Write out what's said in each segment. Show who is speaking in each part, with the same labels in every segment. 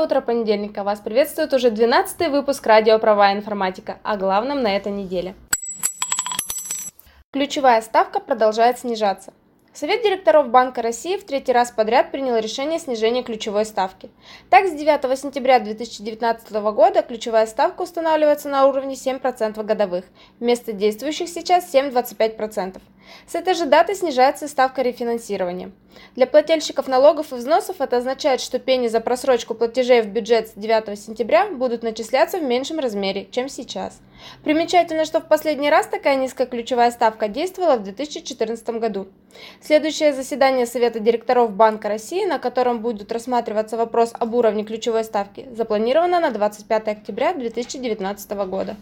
Speaker 1: Доброе утро понедельника! Вас приветствует уже 12-й выпуск радио «Правая информатика», о главном на этой неделе. Ключевая ставка продолжает снижаться. Совет директоров Банка России в третий раз подряд принял решение о снижении ключевой ставки. Так, с 9 сентября 2019 года ключевая ставка устанавливается на уровне 7% годовых, вместо действующих сейчас 7,25%. С этой же даты снижается ставка рефинансирования. Для плательщиков налогов и взносов это означает, что пени за просрочку платежей в бюджет с 9 сентября будут начисляться в меньшем размере, чем сейчас. Примечательно, что в последний раз такая низкая ключевая ставка действовала в 2014 году. Следующее заседание Совета директоров Банка России, на котором будет рассматриваться вопрос об уровне ключевой ставки, запланировано на 25 октября 2019 года.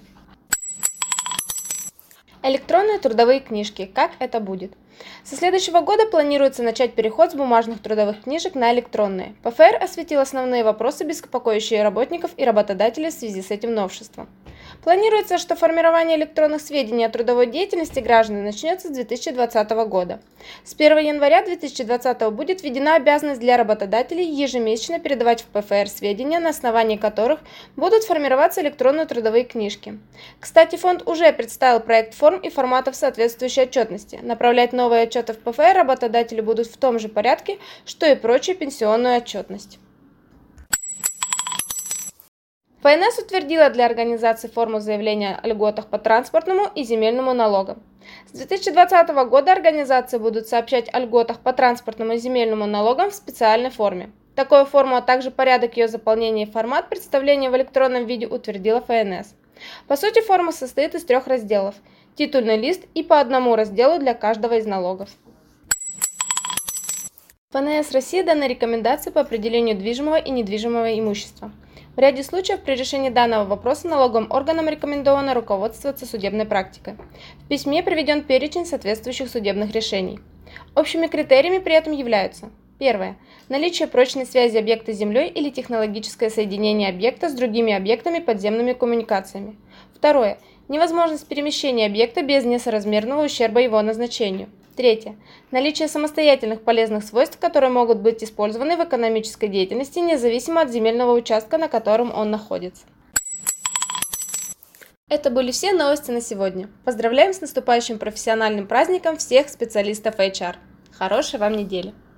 Speaker 1: Электронные трудовые книжки. Как это будет? Со следующего года планируется начать переход с бумажных трудовых книжек на электронные. ПФР осветил основные вопросы, беспокоящие работников и работодателей в связи с этим новшеством. Планируется, что формирование электронных сведений о трудовой деятельности граждан начнется с 2020 года. С 1 января 2020 будет введена обязанность для работодателей ежемесячно передавать в ПФР сведения, на основании которых будут формироваться электронные трудовые книжки. Кстати, фонд уже представил проект форм и форматов соответствующей отчетности. Направлять новые отчеты в ПФР работодатели будут в том же порядке, что и прочую пенсионную отчетность. ФНС утвердила для организации форму заявления о льготах по транспортному и земельному налогам. С 2020 года организации будут сообщать о льготах по транспортному и земельному налогам в специальной форме. Такую форму, а также порядок ее заполнения и формат представления в электронном виде утвердила ФНС. По сути, форма состоит из 3 разделов – титульный лист и по одному разделу для каждого из налогов. ФНС России даны рекомендации по определению движимого и недвижимого имущества. В ряде случаев при решении данного вопроса налоговым органам рекомендовано руководствоваться судебной практикой. В письме приведен перечень соответствующих судебных решений. Общими критериями при этом являются: первое. Наличие прочной связи объекта с землей или технологическое соединение объекта с другими объектами подземными коммуникациями. Второе. Невозможность перемещения объекта без несоразмерного ущерба его назначению. Третье. Наличие самостоятельных полезных свойств, которые могут быть использованы в экономической деятельности, независимо от земельного участка, на котором он находится. Это были все новости на сегодня. Поздравляем с наступающим профессиональным праздником всех специалистов HR. Хорошей вам недели!